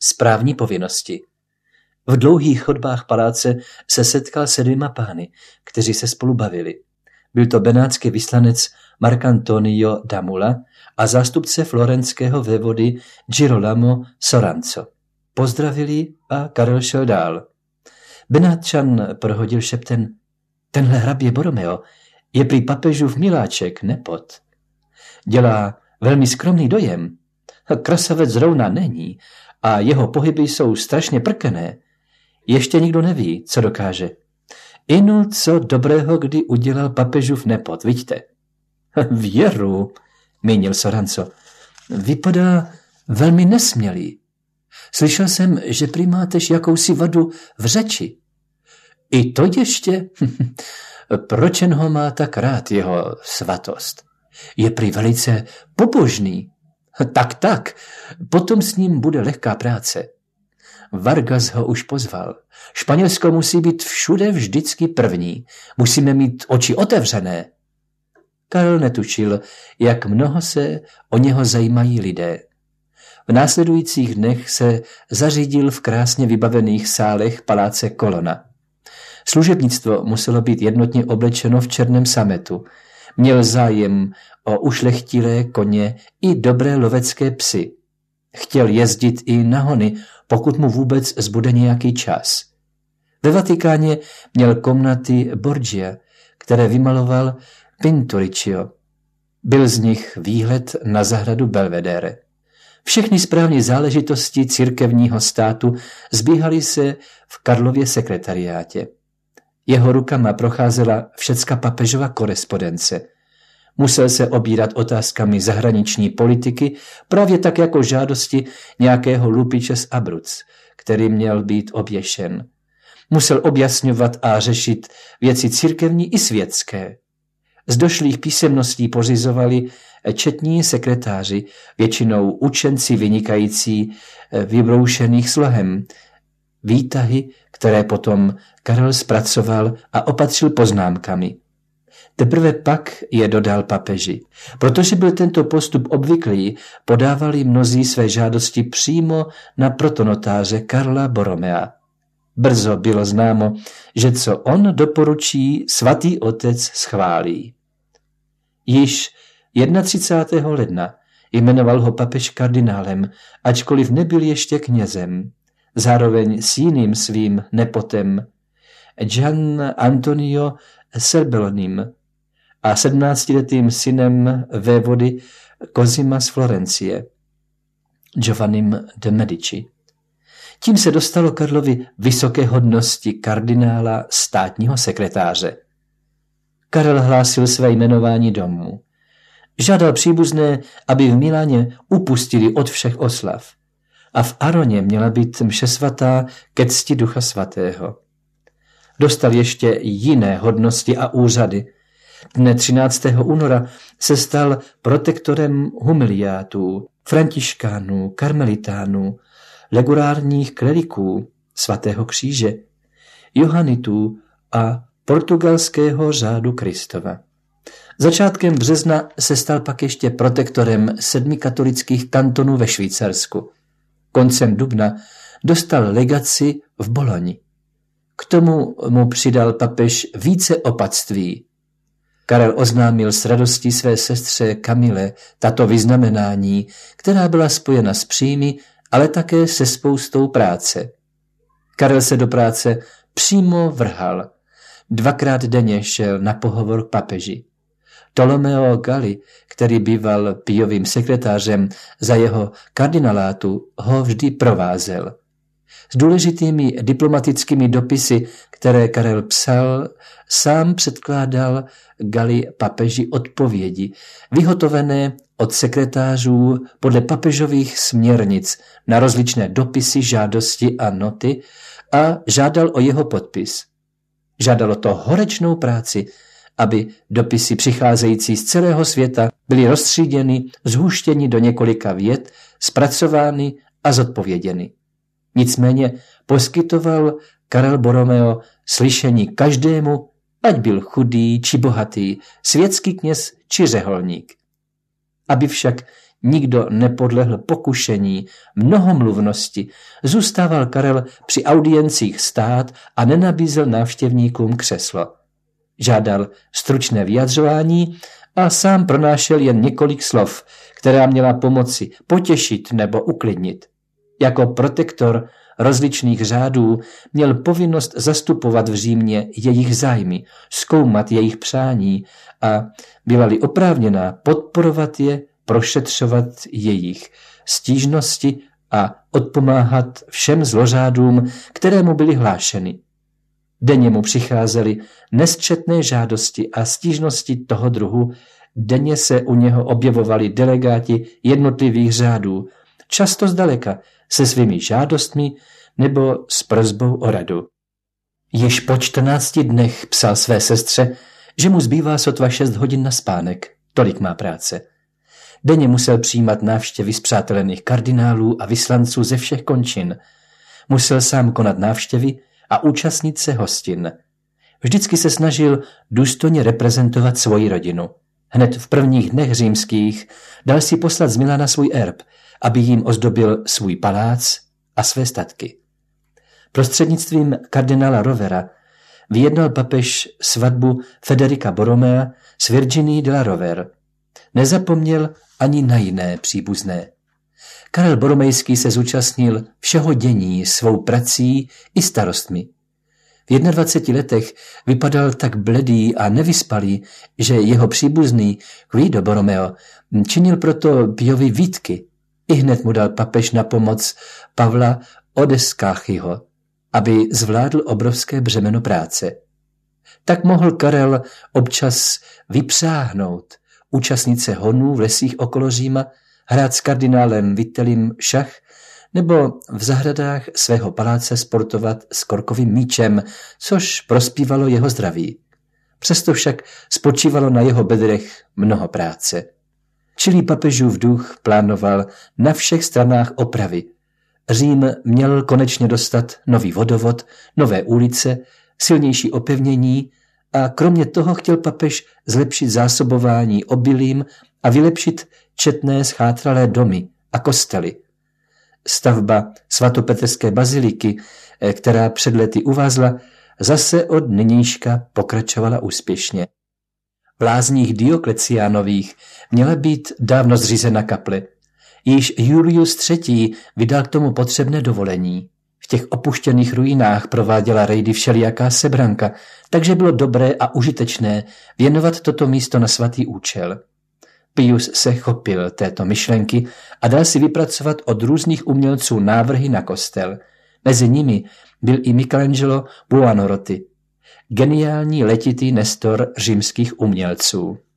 správní povinnosti. V dlouhých chodbách paláce se setkal se 2 pány, kteří se spolu bavili. Byl to benátský vyslanec Marcantonio da Mula a zástupce florenského vévody Girolamo Soranzo. Pozdravili a Karel šel dál. Benátčan prohodil šeptem: tenhle hrabě Borromeo je prý papežův miláček, nepot. Dělá velmi skromný dojem. Krasavec zrovna není a jeho pohyby jsou strašně prkené. Ještě nikdo neví, co dokáže. Inu, co dobrého kdy udělal papežův nepot, vidíte. Věru, mínil Soranzo. Vypadá velmi nesmělý. Slyšel jsem, že prý mátež jakousi vadu v řeči. I to ještě? Proč jen ho má tak rád jeho svatost? Je prý velice pobožný. Tak, potom s ním bude lehká práce. Vargas ho už pozval. Španělsko musí být všude vždycky první. Musíme mít oči otevřené. Karel netušil, jak mnoho se o něho zajímají lidé. V následujících dnech se zařídil v krásně vybavených sálech paláce Colonna. Služebnictvo muselo být jednotně oblečeno v černém sametu. Měl zájem o ušlechtilé koně i dobré lovecké psy. Chtěl jezdit i na hony, pokud mu vůbec zbude nějaký čas. Ve Vatikáně měl komnaty Borgia, které vymaloval Pinturicchio. Byl z nich výhled na zahradu Belvedere. Všechny správní záležitosti církevního státu zbíhaly se v Karlově sekretariátě. Jeho rukama procházela všecka papežova korespondence. Musel se obírat otázkami zahraniční politiky, právě tak jako žádosti nějakého lupiče z Abruz, který měl být oběšen. Musel objasňovat a řešit věci církevní i světské. Z došlých písemností pořizovali četní sekretáři, většinou učenci vynikající vybroušených slohem, výtahy, které potom Karel zpracoval a opatřil poznámkami. Teprve pak je dodal papeži. Protože byl tento postup obvyklý, podávali mnozí své žádosti přímo na protonotáře Karla Borromea. Brzo bylo známo, že co on doporučí, svatý otec schválí. Již 31. ledna jmenoval ho papež kardinálem, ačkoliv nebyl ještě knězem, zároveň s jiným svým nepotem, Gian Antonio Cerbelonim, a 17letým synem vévody Cosima z Florencie, Giovannim de Medici. Tím se dostalo Karlovi vysoké hodnosti kardinála státního sekretáře. Karel hlásil své jmenování domů. Žádal příbuzné, aby v Miláně upustili od všech oslav a v Aroně měla být mše svatá ke cti Ducha svatého. Dostal ještě jiné hodnosti a úřady. Dne 13. února se stal protektorem humiliátů, františkánů, karmelitánů, legulárních kleriků svatého kříže, johanitů a portugalského řádu Kristova. Začátkem března se stal pak ještě protektorem 7 katolických kantonů ve Švýcarsku. Koncem dubna dostal legaci v Boloni. K tomu mu přidal papež více opatství. Karel oznámil s radostí své sestře Kamile tato vyznamenání, která byla spojena s příjmy, ale také se spoustou práce. Karel se do práce přímo vrhal. 2krát denně šel na pohovor k papeži. Tolomeo Gali, který býval Piovým sekretářem za jeho kardinalátu, ho vždy provázel. S důležitými diplomatickými dopisy, které Karel psal, sám předkládal Gali papeži odpovědi, vyhotovené od sekretářů podle papežových směrnic na rozličné dopisy, žádosti a noty a žádal o jeho podpis. Žádalo to horečnou práci, aby dopisy přicházející z celého světa byly rozstříděny, zhuštěny do několika vět, zpracovány a zodpověděny. Nicméně poskytoval Karel Borromeo slyšení každému, ať byl chudý či bohatý, světský kněz či řeholník. Aby však Nikdo nepodlehl pokušení, mnohomluvnosti. Zůstával Karel při audiencích stát a nenabízel návštěvníkům křeslo. Žádal stručné vyjadřování a sám pronášel jen několik slov, která měla pomoci potěšit nebo uklidnit. Jako protektor rozličných řádů měl povinnost zastupovat v Římě jejich zájmy, zkoumat jejich přání a byla-li oprávněná podporovat je, prošetřovat jejich stížnosti a odpomáhat všem zlořádům, které mu byly hlášeny. Denně mu přicházely nesčetné žádosti a stížnosti toho druhu, denně se u něho objevovali delegáti jednotlivých řádů, často zdaleka se svými žádostmi nebo s prosbou o radu. Již po 14 dnech psal své sestře, že mu zbývá sotva 6 hodin na spánek, tolik má práce. Denně musel přijímat návštěvy spřátelených kardinálů a vyslanců ze všech končin. Musel sám konat návštěvy a účastnit se hostin. Vždycky se snažil důstojně reprezentovat svoji rodinu. Hned v prvních dnech římských dal si poslat z Milána svůj erb, aby jim ozdobil svůj palác a své statky. Prostřednictvím kardinála Rovera vyjednal papež svatbu Federica Borromea s Virginií de la Rover. Nezapomněl ani na jiné příbuzné. Karel Boromejský se zúčastnil všeho dění svou prací i starostmi. V 21 letech vypadal tak bledý a nevyspalý, že jeho příbuzný Guido Borromeo činil proto Piovi výtky. Ihned mu dal papež na pomoc Pavla Odescáchyho, aby zvládl obrovské břemeno práce. Tak mohl Karel občas vypřáhnout, účastnit se honů v lesích okolo Říma, hrát s kardinálem Vittelem šach nebo v zahradách svého paláce sportovat s korkovým míčem, což prospívalo jeho zdraví. Přesto však spočívalo na jeho bedrech mnoho práce. Čilý papežův duch plánoval na všech stranách opravy. Řím měl konečně dostat nový vodovod, nové ulice, silnější opevnění a kromě toho chtěl papež zlepšit zásobování obilím a vylepšit četné schátralé domy a kostely. Stavba svatopetrské baziliky, která před lety uvázla, zase od nynějška pokračovala úspěšně. V lázních Diokleciánových měla být dávno zřízena kaple. Již Julius III. Vydal k tomu potřebné dovolení. V těch opuštěných ruinách prováděla rejdy všelijaká sebranka, takže bylo dobré a užitečné věnovat toto místo na svatý účel. Pius se chopil této myšlenky a dal si vypracovat od různých umělců návrhy na kostel. Mezi nimi byl i Michelangelo Buonarroti, geniální letitý nestor římských umělců.